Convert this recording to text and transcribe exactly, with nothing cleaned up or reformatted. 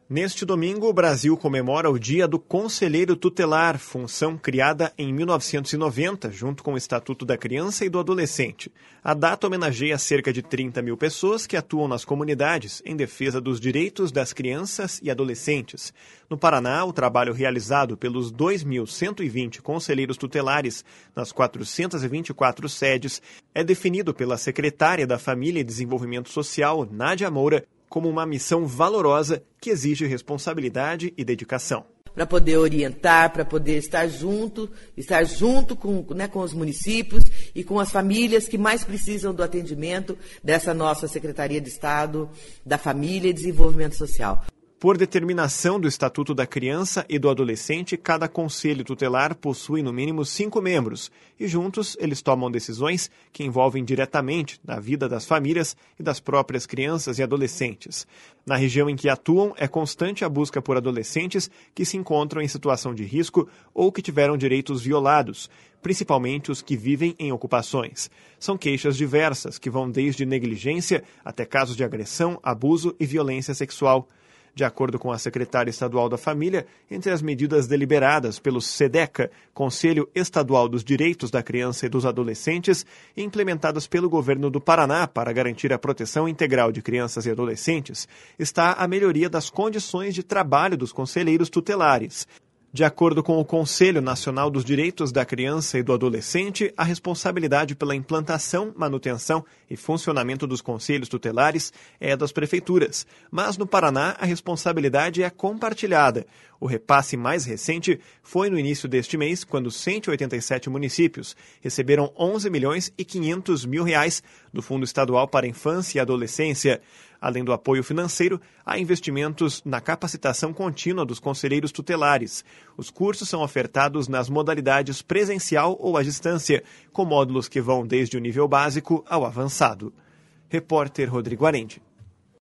Neste domingo, o Brasil comemora o Dia do Conselheiro Tutelar, função criada em mil novecentos e noventa, junto com o Estatuto da Criança e do Adolescente. A data homenageia cerca de trinta mil pessoas que atuam nas comunidades em defesa dos direitos das crianças e adolescentes. No Paraná, o trabalho realizado pelos dois mil cento e vinte conselheiros tutelares nas quatrocentas e vinte e quatro sedes é definido pela secretária da Família e Desenvolvimento Social, Nádia Moura, como uma missão valorosa que exige responsabilidade e dedicação. Para poder orientar, para poder estar junto, estar junto com, né, com os municípios e com as famílias que mais precisam do atendimento dessa nossa Secretaria de Estado da Família e Desenvolvimento Social. Por determinação do Estatuto da Criança e do Adolescente, cada conselho tutelar possui no mínimo cinco membros e juntos eles tomam decisões que envolvem diretamente a vida das famílias e das próprias crianças e adolescentes. Na região em que atuam, é constante a busca por adolescentes que se encontram em situação de risco ou que tiveram direitos violados, principalmente os que vivem em ocupações. São queixas diversas que vão desde negligência até casos de agressão, abuso e violência sexual. De acordo com a secretária estadual da Família, entre as medidas deliberadas pelo SEDECA, Conselho Estadual dos Direitos da Criança e dos Adolescentes, e implementadas pelo governo do Paraná para garantir a proteção integral de crianças e adolescentes, está a melhoria das condições de trabalho dos conselheiros tutelares. De acordo com o Conselho Nacional dos Direitos da Criança e do Adolescente, a responsabilidade pela implantação, manutenção e funcionamento dos conselhos tutelares é das prefeituras. Mas no Paraná, a responsabilidade é compartilhada. O repasse mais recente foi no início deste mês, quando cento e oitenta e sete municípios receberam onze milhões e quinhentos mil reais do Fundo Estadual para a Infância e Adolescência. Além do apoio financeiro, há investimentos na capacitação contínua dos conselheiros tutelares. Os cursos são ofertados nas modalidades presencial ou à distância, com módulos que vão desde o nível básico ao avançado. Repórter Rodrigo Arende.